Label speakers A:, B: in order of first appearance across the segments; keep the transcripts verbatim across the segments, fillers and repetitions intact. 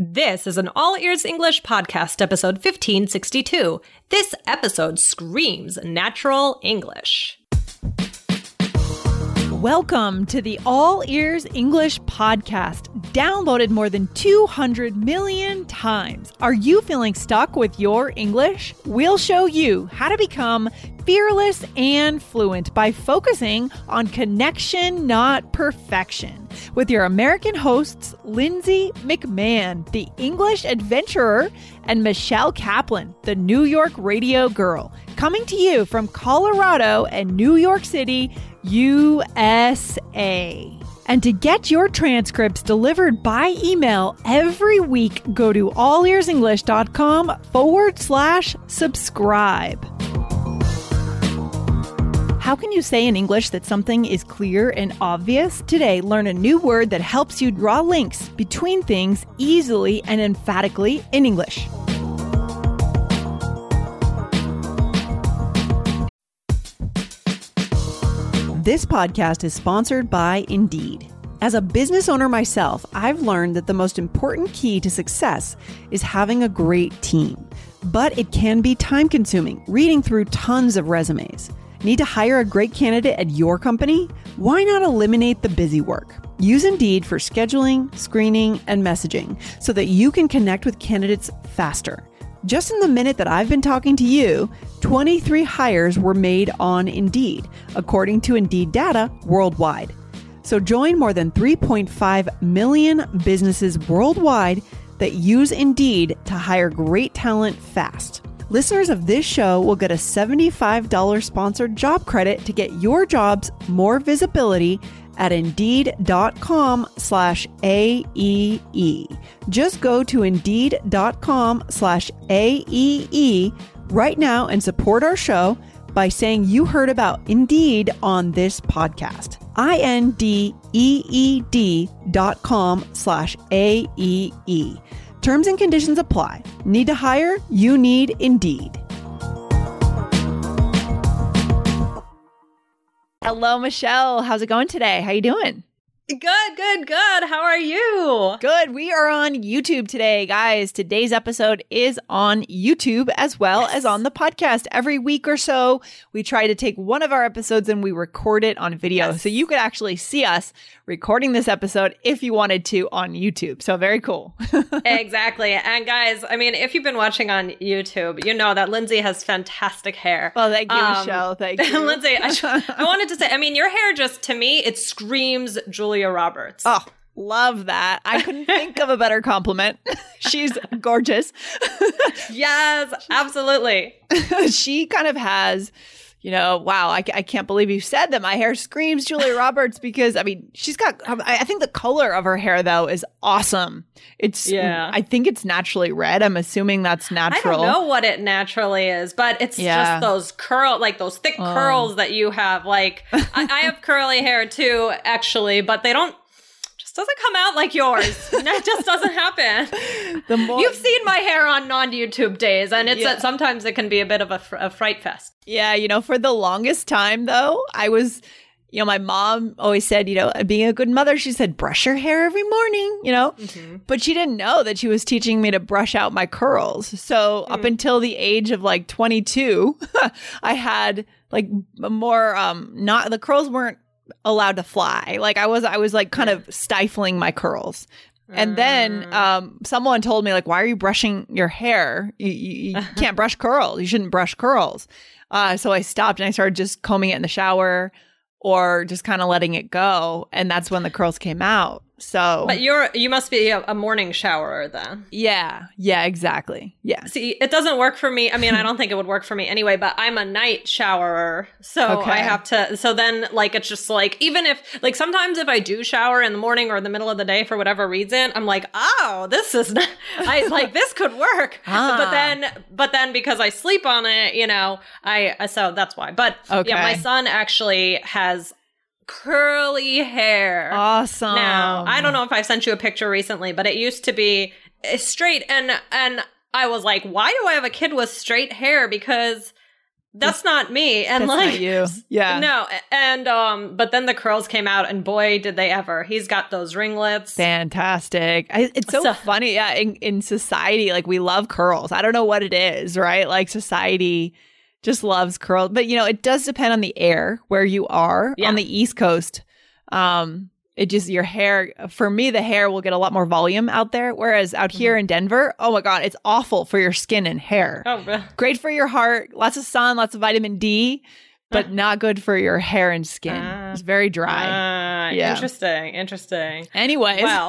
A: This is an All Ears English podcast, episode fifteen sixty-two. This episode screams natural English.
B: Welcome to the All Ears English podcast, downloaded more than two hundred million times. Are you feeling stuck with your English? We'll show you how to become fearless and fluent by focusing on connection, not perfection. With your American hosts, Lindsay McMahon, the English adventurer, and Michelle Kaplan, the New York radio girl, coming to you from Colorado and New York City, U S A. And to get your transcripts delivered by email every week, go to allearsenglish.com forward slash subscribe. How can you say in English that something is clear and obvious? Today, learn a new word that helps you draw links between things easily and emphatically in English. This podcast is sponsored by Indeed. As a business owner myself, I've learned that the most important key to success is having a great team. But it can be time-consuming, reading through tons of resumes. Need to hire a great candidate at your company? Why not eliminate the busy work? Use Indeed for scheduling, screening, and messaging so that you can connect with candidates faster. Just in the minute that I've been talking to you, twenty-three hires were made on Indeed, according to Indeed data worldwide. So join more than three point five million businesses worldwide that use Indeed to hire great talent fast. Listeners of this show will get a seventy-five dollars sponsored job credit to get your jobs more visibility at Indeed.com slash AEE. Just go to Indeed.com slash AEE right now and support our show by saying you heard about Indeed on this podcast. I-N-D-E-E-D dot com slash A-E-E. Terms and conditions apply. Need to hire? You need Indeed. Hello, Michelle. How's it going today? How you doing?
A: Good, good, good. How are you?
B: Good. We are on YouTube today, guys. Today's episode is on YouTube as well yes. as on the podcast. Every week or so, we try to take one of our episodes and we record it on video. Yes. So you could actually see us recording this episode if you wanted to on YouTube. So very cool.
A: Exactly. And guys, I mean, if you've been watching on YouTube, you know that Lindsay has fantastic hair.
B: Well, thank you,
A: um,
B: Michelle. Thank you.
A: Lindsay, I, I wanted to say, I mean, your hair just, to me, it screams Julia Roberts.
B: Oh, love that. I couldn't think of a better compliment. She's gorgeous.
A: Yes, absolutely.
B: She kind of has, you know, wow, I, I can't believe you said that my hair screams Julia Roberts because, I mean, she's got, I think the color of her hair, though, is awesome. It's, yeah. I think it's naturally red. I'm assuming that's natural.
A: I don't know what it naturally is, but it's yeah. just those curl, like those thick oh. curls that you have. Like, I, I have curly hair too, actually, but they don't, just doesn't come out like yours. That just doesn't happen. The more- You've seen my hair on non-YouTube days, and it's yeah. a, sometimes it can be a bit of a, fr- a fright fest.
B: Yeah, you know, for the longest time, though, I was, you know, my mom always said, you know, being a good mother, she said, brush your hair every morning, you know, mm-hmm. but she didn't know that she was teaching me to brush out my curls. So mm. up until the age of like twenty-two, I had like more, um, not, the curls weren't allowed to fly. Like I was, I was like kind of stifling my curls. And then um, someone told me, like, why are you brushing your hair? You, you, you can't brush curls. You shouldn't brush curls. Uh, so I stopped and I started just combing it in the shower or just kind of letting it go. And that's when the curls came out. So,
A: but you're you must be a, a morning showerer then.
B: Yeah, yeah, exactly. Yeah.
A: See, it doesn't work for me. I mean, I don't think it would work for me anyway. But I'm a night showerer, so okay. I have to. So then, like, it's just like even if like sometimes if I do shower in the morning or in the middle of the day for whatever reason, I'm like, oh, this is not, I like this could work. Ah. But then, but then because I sleep on it, you know, I so that's why. But okay. yeah, my son actually has curly hair.
B: Awesome.
A: Now, I don't know if I've sent you a picture recently, but it used to be straight. And and I was like, why do I have a kid with straight hair? Because that's not me. And
B: that's
A: like
B: not you. Yeah.
A: No. And um, but then the curls came out, and boy, did they ever. He's got those ringlets.
B: Fantastic. I, it's so, so funny. Yeah. In, in society, like we love curls. I don't know what it is, right? Like society just loves curls. But you know, it does depend on the air where you are. Yeah. On the East Coast. Um, It just, your hair, for me, the hair will get a lot more volume out there. Whereas out here mm-hmm. in Denver, oh my God, it's awful for your skin and hair.
A: Oh, really?
B: Great for your heart, lots of sun, lots of vitamin D, but uh, not good for your hair and skin. Uh, it's very dry.
A: Uh, yeah. Interesting. Interesting.
B: Anyways.
A: Well,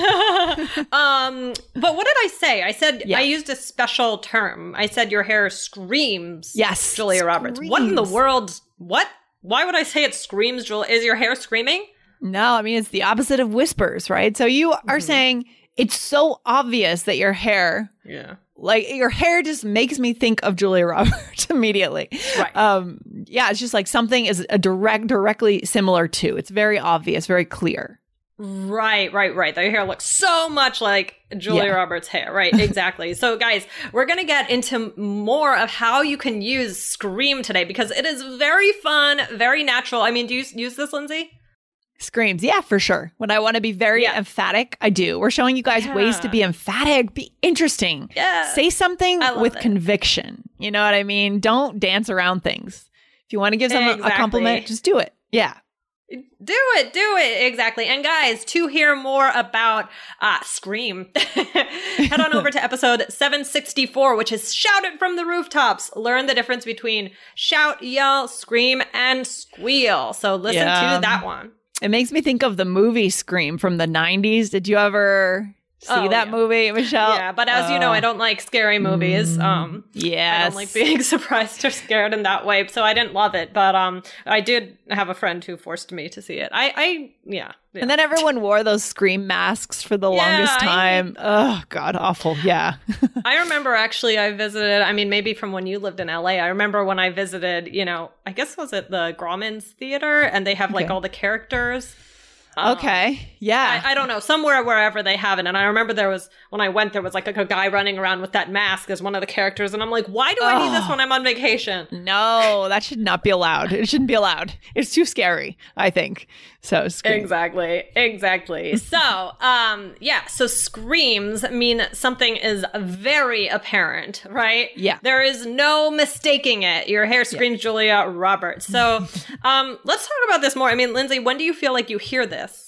A: um, but what did I say? I said, yeah. I used a special term. I said your hair screams.
B: Yes.
A: Julia screams. Roberts. What in the world? What? Why would I say it screams, Julia? Is your hair screaming?
B: No, I mean, it's the opposite of whispers, right? So you are mm-hmm. saying it's so obvious that your hair,
A: yeah,
B: like your hair just makes me think of Julia Roberts immediately.
A: Right.
B: Um, yeah, it's just like something is a direct, directly similar to. It's very obvious, very clear.
A: Right, right, right. Their hair looks so much like Julia yeah. Roberts' hair. Right, exactly. So guys, we're going to get into more of how you can use Scream today because it is very fun, very natural. I mean, do you use this, Lindsay?
B: Screams. Yeah, for sure. When I want to be very yeah. emphatic, I do. We're showing you guys yeah. ways to be emphatic, be interesting.
A: Yeah.
B: Say something with
A: it.
B: conviction. You know what I mean? Don't dance around things. If you want to give someone
A: exactly.
B: a compliment, just do it. Yeah.
A: Do it. Do it. Exactly. And guys, to hear more about uh, Scream, head on over to episode seven sixty-four, which is Shout It from the Rooftops. Learn the difference between shout, yell, scream, and squeal. So listen yeah. to that one.
B: It makes me think of the movie Scream from the nineties. Did you ever see oh, that
A: yeah.
B: movie, Michelle?
A: Yeah, but as uh, you know, I don't like scary movies. Um,
B: yes.
A: I don't like being surprised or scared in that way, so I didn't love it. But um, I did have a friend who forced me to see it. I, I yeah. yeah.
B: And then everyone wore those Scream masks for the
A: yeah,
B: longest time.
A: I,
B: oh, God, awful. Yeah.
A: I remember actually I visited, I mean, maybe from when you lived in L A, I remember when I visited, you know, I guess was it the Grauman's Theater? And they have like okay. all the characters.
B: Okay. Yeah.
A: I, I don't know. Somewhere, wherever they have it. And I remember there was, when I went, there was like a, a guy running around with that mask as one of the characters. And I'm like, why do I oh. need this when I'm on vacation?
B: No, that should not be allowed. It shouldn't be allowed. It's too scary, I think. So Scream.
A: Exactly. Exactly. so, um, yeah. So screams mean something is very apparent, right?
B: Yeah.
A: There is no mistaking it. Your hair screams yeah. Julia Roberts. So, um, let's talk about this more. I mean, Lindsay, when do you feel like you hear this?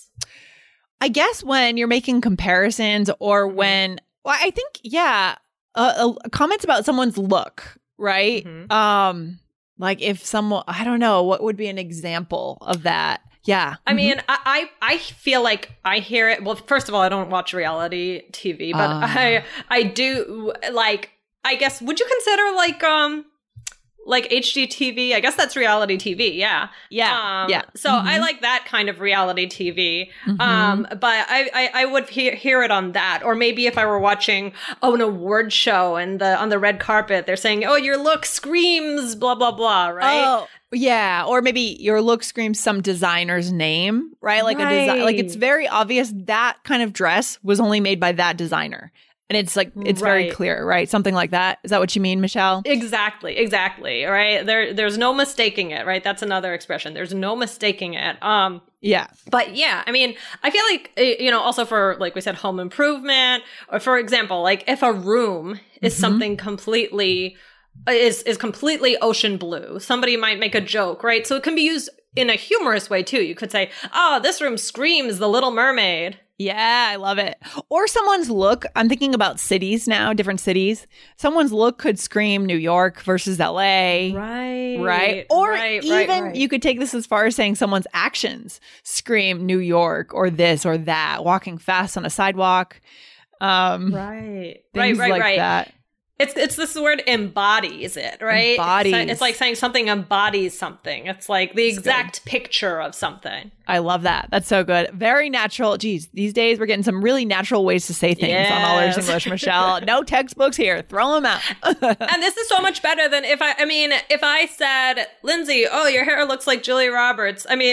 B: I guess when you're making comparisons or when, well, I think, yeah, uh, uh, comments about someone's look, right? Mm-hmm. Um, like if someone, I don't know, what would be an example of that? Yeah.
A: I mm-hmm. mean, I, I I feel like I hear it. Well, first of all, I don't watch reality T V, but uh. I I do like, I guess, would you consider like, um, like H G T V? I guess that's reality T V. Yeah.
B: Yeah.
A: Um,
B: yeah.
A: So
B: mm-hmm.
A: I like that kind of reality T V.
B: Mm-hmm.
A: Um, but I, I, I would hear, hear it on that. Or maybe if I were watching, oh, an award show and the, on the red carpet, they're saying, oh, your look screams, blah, blah, blah. Right.
B: Oh. Yeah, or maybe your look screams some designer's name, right? Like right. a design, like it's very obvious that kind of dress was only made by that designer. And it's like, it's right. very clear, right? Something like that. Is that what you mean, Michelle?
A: Exactly, exactly, right? There, there's no mistaking it, right? That's another expression. There's no mistaking it. Um,
B: yeah.
A: But yeah, I mean, I feel like, you know, also for, like we said, home improvement, or for example, like if a room is mm-hmm. something completely, is, is completely ocean blue, somebody might make a joke, right? So it can be used in a humorous way too. You could say, oh, this room screams The Little Mermaid.
B: Yeah, I love it. Or someone's look. I'm thinking about cities now, different cities. Someone's look could scream New York versus L A.
A: Right.
B: Right. Or
A: right,
B: even
A: right, right.
B: you could take this as far as saying someone's actions scream New York or this or that, walking fast on a sidewalk. Um,
A: right.
B: Things
A: right, right,
B: like
A: right.
B: that.
A: It's it's this word embodies it, right?
B: Embodies.
A: It's, it's like saying something embodies something. It's like the exact picture of something.
B: I love that. That's so good. Very natural. Geez, these days we're getting some really natural ways to say things
A: yes.
B: on All Ears English, Michelle. No textbooks here. Throw them out.
A: And this is so much better than if I, I mean, if I said, Lindsay, oh, your hair looks like Julia Roberts. I mean,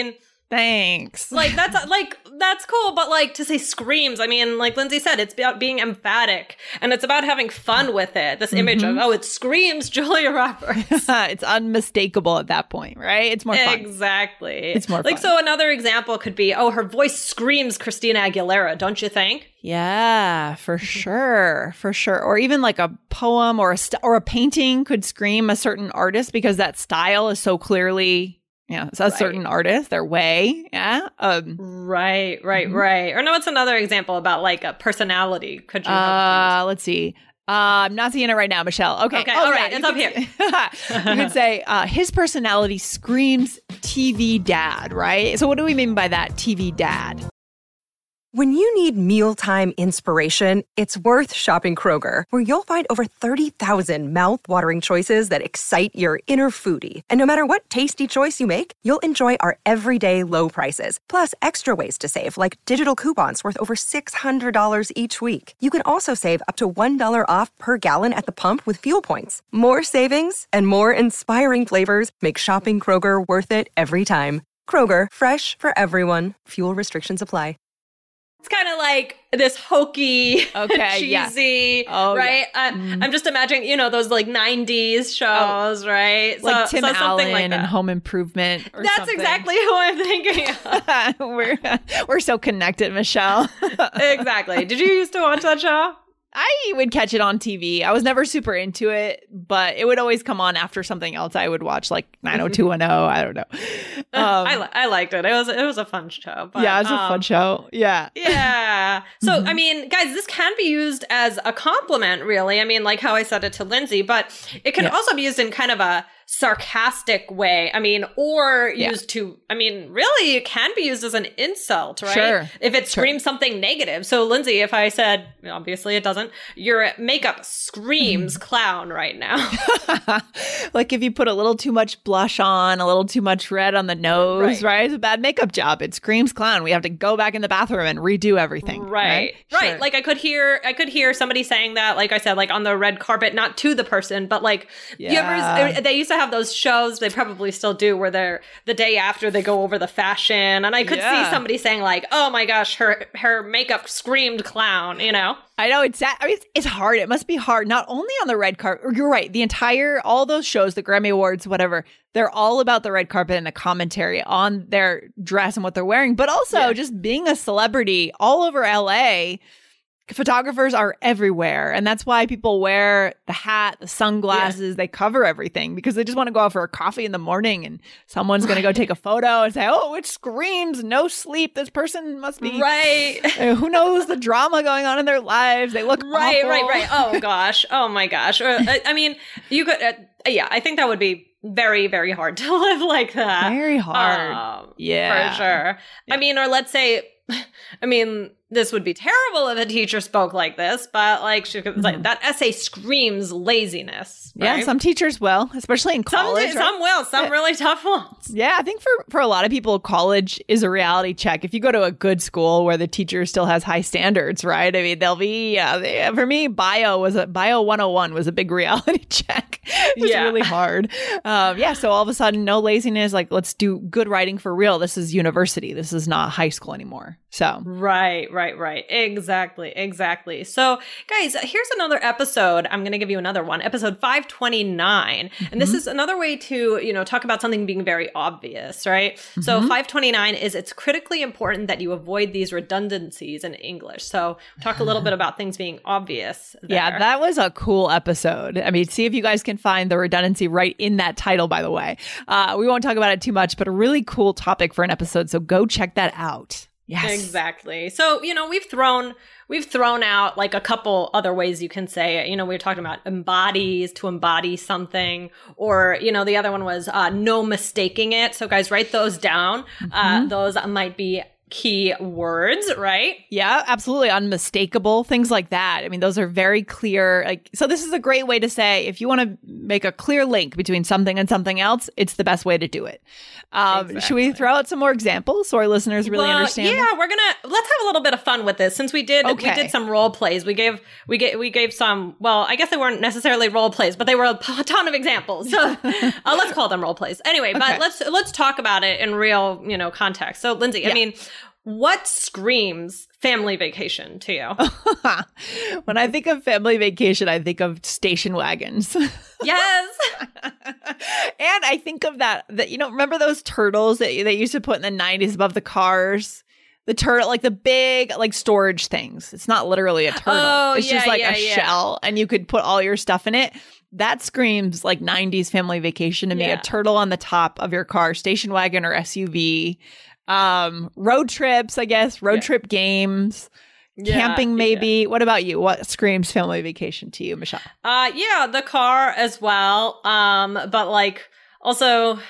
B: Thanks.
A: Like, that's like, that's cool. But like to say screams, I mean, like Lindsay said, it's about being emphatic and it's about having fun with it. This mm-hmm. image of, oh, it screams Julia Roberts.
B: It's unmistakable at that point, right? It's more fun.
A: Exactly.
B: It's more fun.
A: Like, so another example could be, oh, her voice screams Christina Aguilera, don't you think?
B: Yeah, for sure. For sure. Or even like a poem or a st- or a painting could scream a certain artist because that style is so clearly, yeah, it's a right. certain artist, their way. Yeah. Um,
A: right, right, mm-hmm. right. Or no, what's another example about like a personality? Could you?
B: Uh, let's see. Uh, I'm not seeing it right now, Michelle. Okay.
A: Okay.
B: Oh,
A: all
B: yeah,
A: right. It's up here.
B: You could say uh, his personality screams T V dad, right? So what do we mean by that, T V dad?
C: When you need mealtime inspiration, it's worth shopping Kroger, where you'll find over thirty thousand mouth-watering choices that excite your inner foodie. And no matter what tasty choice you make, you'll enjoy our everyday low prices, plus extra ways to save, like digital coupons worth over six hundred dollars each week. You can also save up to one dollar off per gallon at the pump with fuel points. More savings and more inspiring flavors make shopping Kroger worth it every time. Kroger, fresh for everyone. Fuel restrictions apply.
A: It's kind of like this hokey,
B: okay,
A: cheesy,
B: yeah. oh,
A: right?
B: Yeah.
A: Uh,
B: mm.
A: I'm just imagining, you know, those like nineties shows, oh, right?
B: Like
A: so,
B: Tim
A: so
B: Allen
A: like
B: and Home Improvement or
A: That's
B: something.
A: exactly who I'm thinking of.
B: we're, we're so connected, Michelle.
A: Exactly. Did you used to watch that show?
B: I would catch it on T V. I was never super into it, but it would always come on after something else I would watch, like nine oh two one oh. I don't know. Um,
A: I, li- I liked it. It was it was a fun show. But,
B: yeah, it was
A: um,
B: a fun show. Yeah.
A: Yeah. So,
B: mm-hmm.
A: I mean, guys, this can be used as a compliment, really. I mean, like how I said it to Lindsay, but it can yeah. also be used in kind of a sarcastic way. I mean, or yeah. used to, I mean, really, it can be used as an insult, right?
B: Sure.
A: If it screams sure. something negative. So, Lindsay, if I said, obviously it doesn't, your makeup screams clown right now.
B: Like if you put a little too much blush on, a little too much red on the nose, right? right? It's a bad makeup job. It screams clown. We have to go back in the bathroom and redo everything.
A: Right.
B: Right.
A: Right.
B: Sure.
A: Like I could hear, I could hear somebody saying that, like I said, like on the red carpet, not to the person, but like,
B: yeah.
A: you ever, they used to have those shows, they probably still do, where they're the day after they go over the fashion. And I could
B: yeah.
A: see somebody saying like, oh my gosh, her, her makeup screamed clown, you know?
B: I know it's, I mean, it's it's hard. It must be hard, not only on the red carpet. You're right. The entire, all those shows, the Grammy Awards, whatever, they're all about the red carpet and the commentary on their dress and what they're wearing, but also yeah. just being a celebrity all over L A. Photographers are everywhere. And that's why people wear the hat, the sunglasses, yeah. they cover everything because they just want to go out for a coffee in the morning and someone's going to go take a photo and say, oh, it screams no sleep. This person must be
A: right.
B: Uh, who knows the drama going on in their lives. They look
A: right,
B: awful.
A: right, right. Oh gosh. Oh my gosh. Uh, I, I mean, you could, uh, yeah, I think that would be very, very hard to live like that.
B: Very hard.
A: Um,
B: yeah.
A: For sure. Yeah. I mean, or let's say, I mean, this would be terrible if a teacher spoke like this, but like, she could, mm-hmm. like that essay screams laziness. Right?
B: Yeah, some teachers will, especially in college.
A: Some, right? some will, some really tough ones.
B: Yeah, I think for, for a lot of people, college is a reality check. If you go to a good school where the teacher still has high standards, right? I mean, they'll be, yeah, they, for me, bio was a, bio one oh one was a big reality check. It was yeah. really hard. Um, yeah, so all of a sudden, no laziness, like let's do good writing for real. This is university. This is not high school anymore. So
A: right, right, right. Exactly, exactly. So guys, here's another episode. I'm going to give you another one, episode five twenty-nine. Mm-hmm. And this is another way to, you know, talk about something being very obvious, right? Mm-hmm. So five twenty-nine is it's critically important that you avoid these redundancies in English. So talk a little bit about things being obvious there.
B: Yeah, that was a cool episode. I mean, see if you guys can find the redundancy right in that title, by the way. Uh, we won't talk about it too much, but a really cool topic for an episode. So go check that out. Yes.
A: Exactly. So, you know, we've thrown we've thrown out like a couple other ways you can say it. You know, we were talking about embodies, to embody something, or, you know, the other one was uh, no mistaking it. So guys, write those down. Mm-hmm. Uh, those might be key words, right?
B: Yeah, absolutely. Unmistakable, things like that. I mean, those are very clear. Like, so this is a great way to say, if you want to make a clear link between something and something else, it's the best way to do it. Um, exactly. Should we throw out some more examples so our listeners really
A: well,
B: understand?
A: Yeah, them? we're gonna let's have a little bit of fun with this. Since we did okay. we did some role plays. We gave we gave we gave some. Well, I guess they weren't necessarily role plays, but they were a ton of examples. So uh, let's call them role plays. Anyway, okay. but let's let's talk about it in real, you know, context. So, Lindsay, yeah. I mean, what screams family vacation to you?
B: When I think of family vacation, I think of station wagons.
A: Yes.
B: And I think of that, that, you know, remember those turtles that they used to put in the nineties above the cars? The turtle, like the big, like storage things. It's not literally a turtle.
A: Oh,
B: it's
A: yeah,
B: just like
A: yeah,
B: a
A: yeah.
B: shell, and you could put all your stuff in it. That screams like nineties family vacation to me.
A: Yeah.
B: A turtle on the top of your car, station wagon or S U V. Um, road trips, I guess. Road yeah. trip games. Yeah, camping, maybe. Yeah. What about you? What screams family vacation to you, Michelle?
A: Uh, yeah, the car as well. Um, but like also,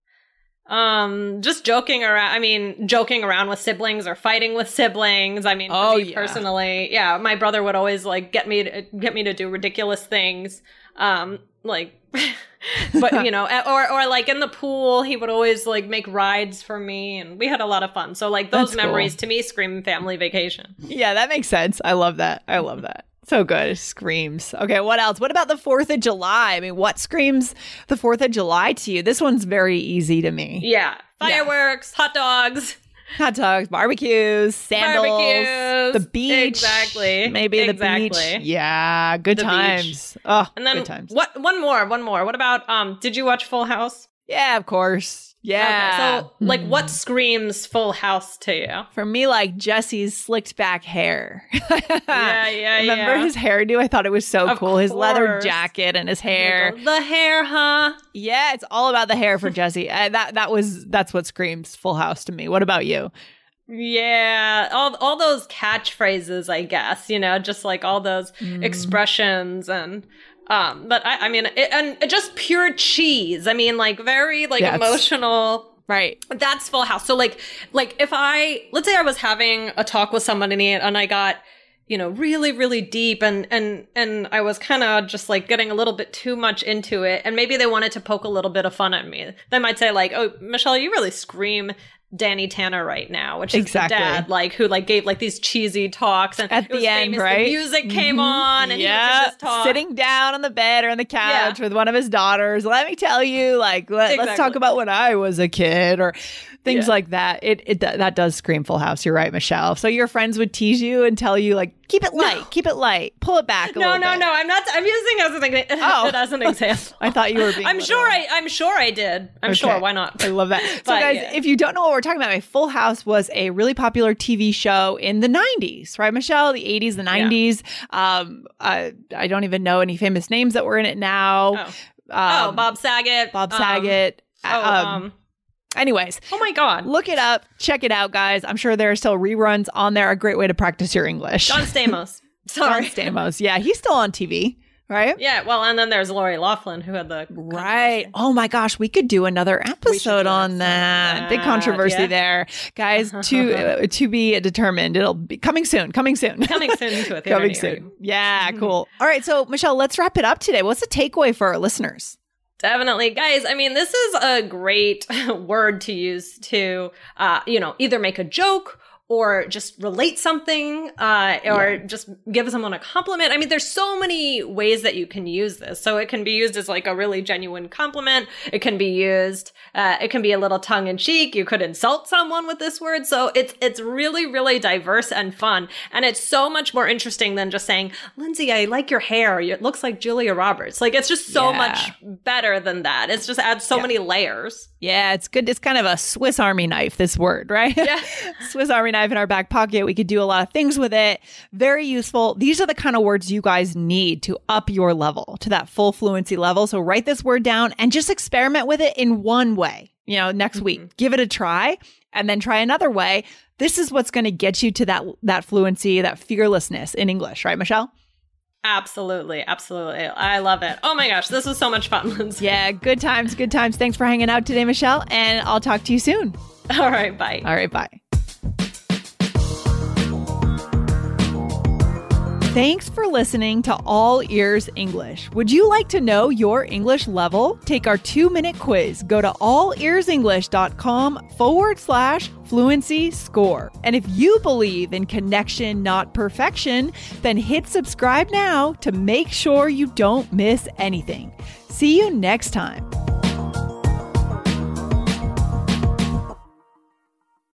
A: um, just joking around. I mean, joking around with siblings or fighting with siblings. I mean,
B: oh,
A: for me
B: yeah.
A: personally, yeah, my brother would always like get me to get me to do ridiculous things. Um, like. But you know, or or like in the pool, he would always like make rides for me, and we had a lot of fun. So like those That's memories cool. to me scream family vacation.
B: Yeah, that makes sense. I love that. I love that. So good. Screams. Okay, what else? What about the fourth of July? I mean, what screams the fourth of July to you? This one's very easy to me.
A: Yeah, fireworks, yeah. hot dogs.
B: Hot dogs, barbecues, sandals,
A: barbecues,
B: the beach.
A: Exactly.
B: Maybe
A: exactly.
B: the beach. Yeah, good
A: the
B: times.
A: Beach.
B: Oh,
A: and then
B: good times.
A: What? One more. One more. What about? Um. Did you watch Full House?
B: Yeah, of course. Yeah.
A: Okay, so, like, what screams Full House to you?
B: For me, like Jesse's slicked back hair.
A: yeah, yeah,
B: Remember
A: yeah.
B: his hairdo? I thought it was so
A: of
B: cool.
A: Course.
B: His leather jacket and his hair.
A: The hair, huh?
B: Yeah, it's all about the hair for Jesse. uh, that that was that's what screams Full House to me. What about you?
A: Yeah, all all those catchphrases, I guess, you know, just like all those mm. expressions and um but I, I mean it, and just pure cheese. I mean, like very like yeah, emotional.
B: Right.
A: That's Full House. So like like if I let's say I was having a talk with somebody and I got, you know, really, really deep and and and I was kind of just like getting a little bit too much into it, and maybe they wanted to poke a little bit of fun at me. They might say like, "Oh, Michelle, you really scream Danny Tanner right now," which is exactly. the dad, like who like gave like these cheesy talks, and
B: at
A: it was
B: the end,
A: famous.
B: right?
A: The music came mm-hmm. on, and
B: yeah.
A: he would just talk,
B: sitting down on the bed or on the couch yeah. with one of his daughters. Let me tell you, like, let,
A: exactly.
B: let's talk about when I was a kid, or things yeah. like that. It it that does scream Full House. You're right, Michelle. So your friends would tease you and tell you like, keep it light, no. keep it light, pull it back. A
A: no,
B: little
A: no,
B: bit.
A: no. I'm not. I'm using as an oh. it as an example.
B: I thought you were being.
A: I'm
B: literal.
A: sure. I. I'm sure I did. I'm
B: okay.
A: sure. Why not?
B: I love that. So
A: but,
B: guys,
A: yeah.
B: if you don't know what we're talking about, my Full House was a really popular T V show in the nineties, right, Michelle? The eighties, the nineties. Yeah. Um, I, I don't even know any famous names that were in it now.
A: Oh,
B: um,
A: oh Bob Saget.
B: Bob Saget.
A: Um, oh,
B: um,
A: um,
B: anyways.
A: Oh my God.
B: Look it up. Check it out, guys. I'm sure there are still reruns on there. A great way to practice your English.
A: John Stamos. Sorry.
B: John Stamos. Yeah, he's still on T V. Right?
A: Yeah, well, and then there's Lori Loughlin, who had the...
B: Right. Oh my gosh, we could do another episode do on that. that. Big controversy yeah. there. Guys, to uh, to be determined. It'll be coming soon. Coming soon.
A: Coming soon to a theater.
B: Coming soon. Yeah, cool. All right, so Michelle, let's wrap it up today. What's the takeaway for our listeners?
A: Definitely. Guys, I mean, this is a great word to use to, uh, you know, either make a joke or just relate something, uh, or yeah. just give someone a compliment. I mean, there's so many ways that you can use this. So it can be used as like a really genuine compliment. It can be used, uh, it can be a little tongue in cheek. You could insult someone with this word. So it's, it's really, really diverse and fun. And it's so much more interesting than just saying, Lindsay, I like your hair. It looks like Julia Roberts. Like, it's just so yeah. much better than that. It's just adds so yeah. many layers.
B: Yeah, it's good. It's kind of a Swiss Army knife, this word, right?
A: Yeah.
B: Swiss Army knife in our back pocket. We could do a lot of things with it. Very useful. These are the kind of words you guys need to up your level to that full fluency level. So write this word down and just experiment with it in one way. You know, next mm-hmm. week, give it a try and then try another way. This is what's going to get you to that, that fluency, that fearlessness in English, right, Michelle?
A: Absolutely. Absolutely. I love it. Oh my gosh. This was so much fun, Lindsay.
B: Yeah. Good times. Good times. Thanks for hanging out today, Michelle. And I'll talk to you soon.
A: All right. Bye.
B: All right. Bye. Thanks for listening to All Ears English. Would you like to know your English level? Take our two-minute quiz. Go to allearsenglish.com forward slash fluency score. And if you believe in connection, not perfection, then hit subscribe now to make sure you don't miss anything. See you next time.